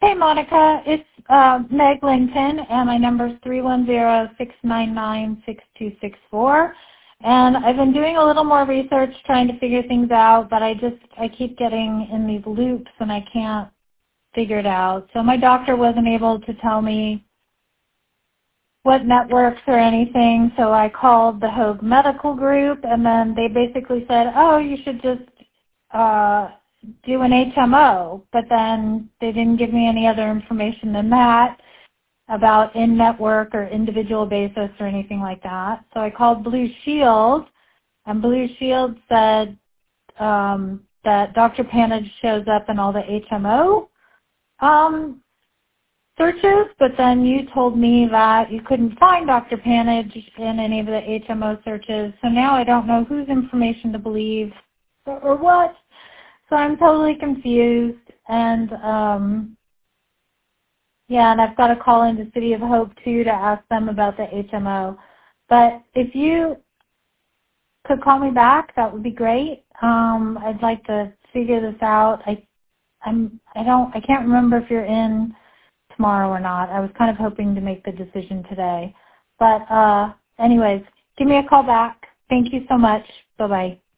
Hey, Monica. It's Meg Linton, and my number is 310-699-6264. And I've been doing a little more research trying to figure things out, but I keep getting in these loops, and I can't figure it out. So my doctor wasn't able to tell me what networks or anything, so I called the Hoag Medical Group, and then they basically said, oh, you should just do an HMO, but then they didn't give me any other information than that about in-network or individual basis or anything like that. So I called Blue Shield, and Blue Shield said that Dr. Panage shows up in all the HMO searches, but then you told me that you couldn't find Dr. Panage in any of the HMO searches. So now I don't know whose information to believe or what. So I'm totally confused, and yeah, and I've got to call into City of Hope too to ask them about the HMO. But if you could call me back, that would be great. I'd like to figure this out. I can't remember if you're in tomorrow or not. I was kind of hoping to make the decision today. But anyways, give me a call back. Thank you so much. Bye-bye.